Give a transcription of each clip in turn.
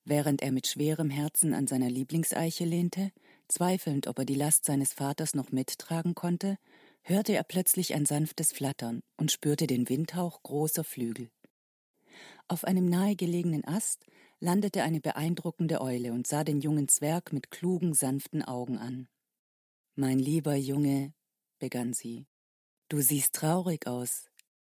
Während er mit schwerem Herzen an seiner Lieblingseiche lehnte, zweifelnd, ob er die Last seines Vaters noch mittragen konnte, hörte er plötzlich ein sanftes Flattern und spürte den Windhauch großer Flügel. Auf einem nahegelegenen Ast landete eine beeindruckende Eule und sah den jungen Zwerg mit klugen, sanften Augen an. »Mein lieber Junge«, begann sie, »du siehst traurig aus.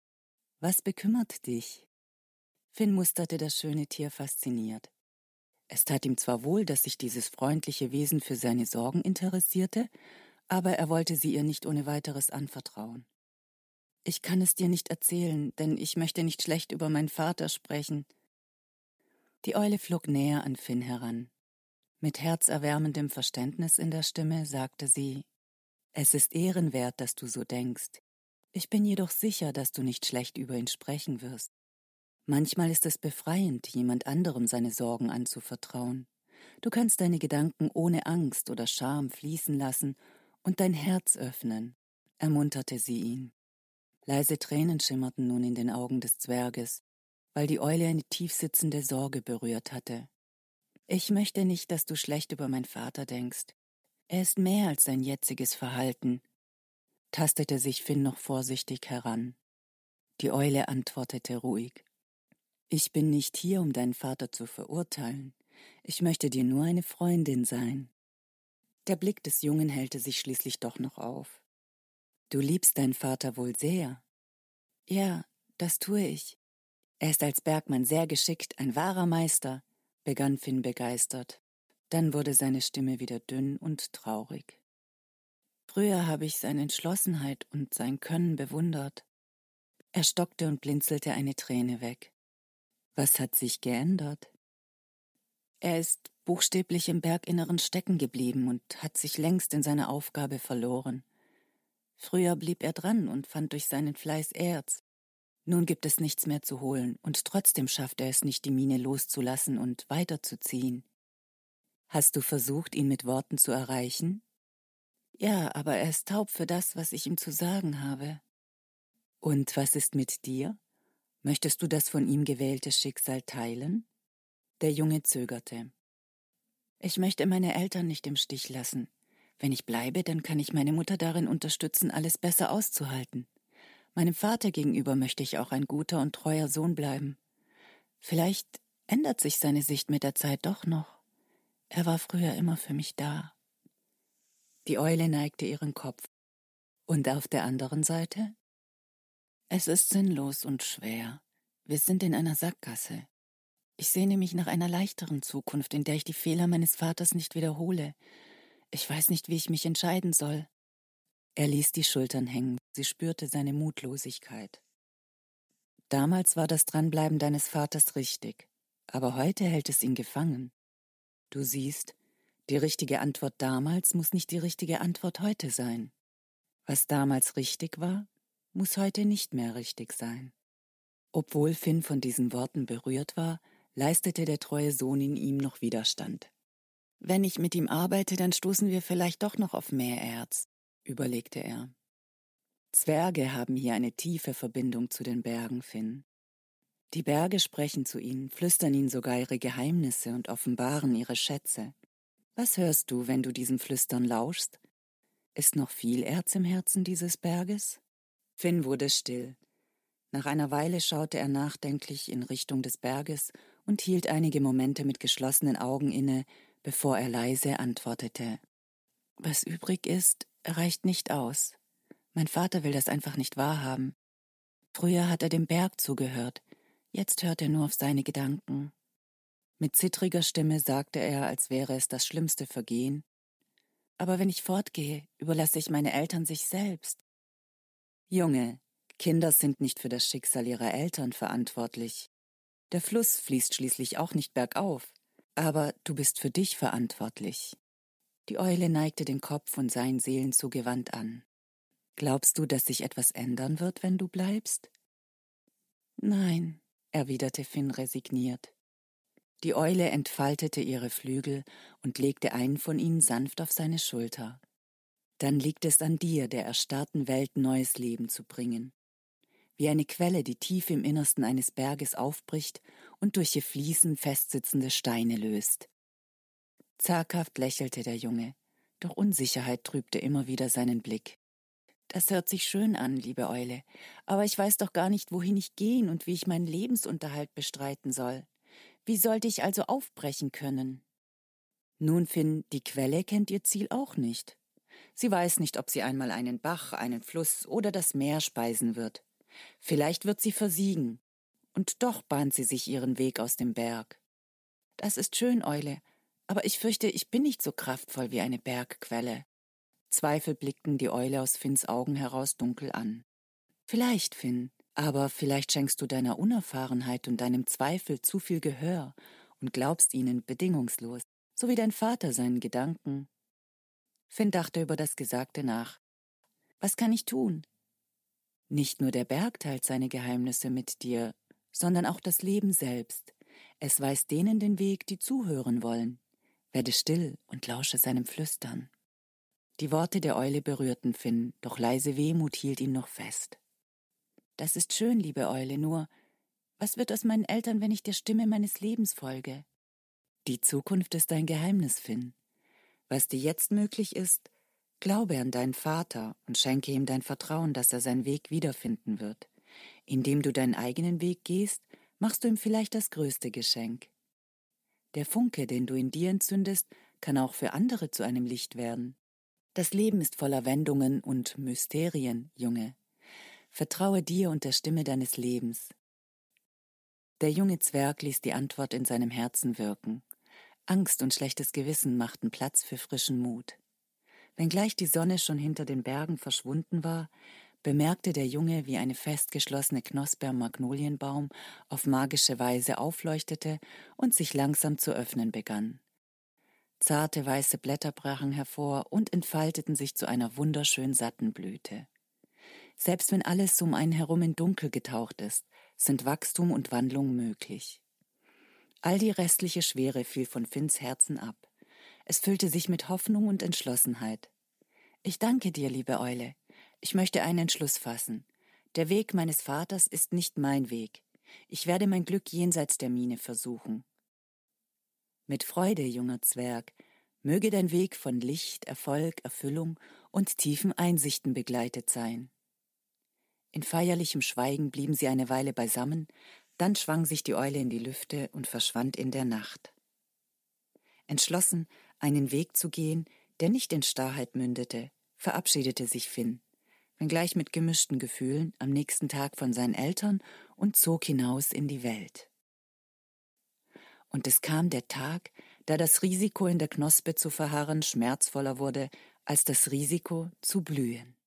Was bekümmert dich?« Finn musterte das schöne Tier fasziniert. Es tat ihm zwar wohl, dass sich dieses freundliche Wesen für seine Sorgen interessierte, aber er wollte sie ihr nicht ohne weiteres anvertrauen. »Ich kann es dir nicht erzählen, denn ich möchte nicht schlecht über meinen Vater sprechen.« Die Eule flog näher an Finn heran. Mit herzerwärmendem Verständnis in der Stimme sagte sie, »Es ist ehrenwert, dass du so denkst. Ich bin jedoch sicher, dass du nicht schlecht über ihn sprechen wirst. Manchmal ist es befreiend, jemand anderem seine Sorgen anzuvertrauen. Du kannst deine Gedanken ohne Angst oder Scham fließen lassen und dein Herz öffnen«, ermunterte sie ihn. Leise Tränen schimmerten nun in den Augen des Zwerges, weil die Eule eine tiefsitzende Sorge berührt hatte. »Ich möchte nicht, dass du schlecht über meinen Vater denkst. Er ist mehr als sein jetziges Verhalten«, tastete sich Finn noch vorsichtig heran. Die Eule antwortete ruhig. »Ich bin nicht hier, um deinen Vater zu verurteilen. Ich möchte dir nur eine Freundin sein.« Der Blick des Jungen hellte sich schließlich doch noch auf. »Du liebst deinen Vater wohl sehr?« »Ja, das tue ich. Er ist als Bergmann sehr geschickt, ein wahrer Meister«, begann Finn begeistert. Dann wurde seine Stimme wieder dünn und traurig. »Früher habe ich seine Entschlossenheit und sein Können bewundert.« Er stockte und blinzelte eine Träne weg. »Was hat sich geändert?« »Er ist buchstäblich im Berginneren stecken geblieben und hat sich längst in seiner Aufgabe verloren. Früher blieb er dran und fand durch seinen Fleiß Erz. Nun gibt es nichts mehr zu holen, und trotzdem schafft er es nicht, die Mine loszulassen und weiterzuziehen. Hast du versucht, ihn mit Worten zu erreichen?« »Ja, aber er ist taub für das, was ich ihm zu sagen habe.« »Und was ist mit dir? Möchtest du das von ihm gewählte Schicksal teilen?« Der Junge zögerte. »Ich möchte meine Eltern nicht im Stich lassen. Wenn ich bleibe, dann kann ich meine Mutter darin unterstützen, alles besser auszuhalten. Meinem Vater gegenüber möchte ich auch ein guter und treuer Sohn bleiben. Vielleicht ändert sich seine Sicht mit der Zeit doch noch. Er war früher immer für mich da.« Die Eule neigte ihren Kopf. »Und auf der anderen Seite?« »Es ist sinnlos und schwer. Wir sind in einer Sackgasse. Ich sehne mich nach einer leichteren Zukunft, in der ich die Fehler meines Vaters nicht wiederhole. Ich weiß nicht, wie ich mich entscheiden soll.« Er ließ die Schultern hängen. Sie spürte seine Mutlosigkeit. »Damals war das Dranbleiben deines Vaters richtig, aber heute hält es ihn gefangen. Du siehst, die richtige Antwort damals muss nicht die richtige Antwort heute sein. Was damals richtig war, muss heute nicht mehr richtig sein.« Obwohl Finn von diesen Worten berührt war, leistete der treue Sohn in ihm noch Widerstand. »Wenn ich mit ihm arbeite, dann stoßen wir vielleicht doch noch auf mehr Erz«, überlegte er. »Zwerge haben hier eine tiefe Verbindung zu den Bergen, Finn. Die Berge sprechen zu ihnen, flüstern ihnen sogar ihre Geheimnisse und offenbaren ihre Schätze. Was hörst du, wenn du diesem Flüstern lauschst? Ist noch viel Erz im Herzen dieses Berges?« Finn wurde still. Nach einer Weile schaute er nachdenklich in Richtung des Berges und hielt einige Momente mit geschlossenen Augen inne, bevor er leise antwortete. »Was übrig ist, reicht nicht aus. Mein Vater will das einfach nicht wahrhaben. Früher hat er dem Berg zugehört, jetzt hört er nur auf seine Gedanken.« Mit zittriger Stimme sagte er, als wäre es das schlimmste Vergehen, »Aber wenn ich fortgehe, überlasse ich meine Eltern sich selbst.« »Junge, Kinder sind nicht für das Schicksal ihrer Eltern verantwortlich. Der Fluss fließt schließlich auch nicht bergauf, aber du bist für dich verantwortlich.« Die Eule neigte den Kopf und sah ihn seelenzugewandt an. »Glaubst du, dass sich etwas ändern wird, wenn du bleibst?« »Nein«, erwiderte Finn resigniert. Die Eule entfaltete ihre Flügel und legte einen von ihnen sanft auf seine Schulter. »Dann liegt es an dir, der erstarrten Welt neues Leben zu bringen. wie eine Quelle, die tief im Innersten eines Berges aufbricht und durch ihr Fließen festsitzende Steine löst. Zaghaft lächelte der Junge, doch Unsicherheit trübte immer wieder seinen Blick. »Das hört sich schön an, liebe Eule, aber ich weiß doch gar nicht, wohin ich gehen und wie ich meinen Lebensunterhalt bestreiten soll. Wie sollte ich also aufbrechen können?« »Nun, Finn, die Quelle kennt ihr Ziel auch nicht. Sie weiß nicht, ob sie einmal einen Bach, einen Fluss oder das Meer speisen wird. Vielleicht wird sie versiegen, und doch bahnt sie sich ihren Weg aus dem Berg. Das ist schön, Eule, aber ich fürchte, ich bin nicht so kraftvoll wie eine Bergquelle.« Zweifel blickten die Eule aus Finns Augen heraus dunkel an. »Vielleicht, Finn, aber vielleicht schenkst du deiner Unerfahrenheit und deinem Zweifel zu viel Gehör und glaubst ihnen bedingungslos, so wie dein Vater seinen Gedanken.« Finn dachte über das Gesagte nach. »Was kann ich tun?« »Nicht nur der Berg teilt seine Geheimnisse mit dir, sondern auch das Leben selbst. Es weist denen den Weg, die zuhören wollen. Werde still und lausche seinem Flüstern.« Die Worte der Eule berührten Finn, doch leise Wehmut hielt ihn noch fest. »Das ist schön, liebe Eule, nur was wird aus meinen Eltern, wenn ich der Stimme meines Lebens folge?« »Die Zukunft ist ein Geheimnis, Finn. Was dir jetzt möglich ist, glaube an deinen Vater und schenke ihm dein Vertrauen, dass er seinen Weg wiederfinden wird. Indem du deinen eigenen Weg gehst, machst du ihm vielleicht das größte Geschenk. Der Funke, den du in dir entzündest, kann auch für andere zu einem Licht werden. Das Leben ist voller Wendungen und Mysterien, Junge. Vertraue dir und der Stimme deines Lebens.« Der junge Zwerg ließ die Antwort in seinem Herzen wirken. Angst und schlechtes Gewissen machten Platz für frischen Mut. Wenngleich die Sonne schon hinter den Bergen verschwunden war, bemerkte der Junge, wie eine festgeschlossene Knospe am Magnolienbaum auf magische Weise aufleuchtete und sich langsam zu öffnen begann. Zarte weiße Blätter brachen hervor und entfalteten sich zu einer wunderschön satten Blüte. Selbst wenn alles um einen herum in Dunkel getaucht ist, sind Wachstum und Wandlung möglich. All die restliche Schwere fiel von Finns Herzen ab. Es füllte sich mit Hoffnung und Entschlossenheit. »Ich danke dir, liebe Eule. Ich möchte einen Entschluss fassen. Der Weg meines Vaters ist nicht mein Weg. Ich werde mein Glück jenseits der Mine versuchen.« »Mit Freude, junger Zwerg. Möge dein Weg von Licht, Erfolg, Erfüllung und tiefen Einsichten begleitet sein.« In feierlichem Schweigen blieben sie eine Weile beisammen, dann schwang sich die Eule in die Lüfte und verschwand in der Nacht. Entschlossen, einen Weg zu gehen, der nicht in Starrheit mündete, verabschiedete sich Finn, wenngleich mit gemischten Gefühlen, am nächsten Tag von seinen Eltern und zog hinaus in die Welt. Und es kam der Tag, da das Risiko in der Knospe zu verharren schmerzvoller wurde als das Risiko zu blühen.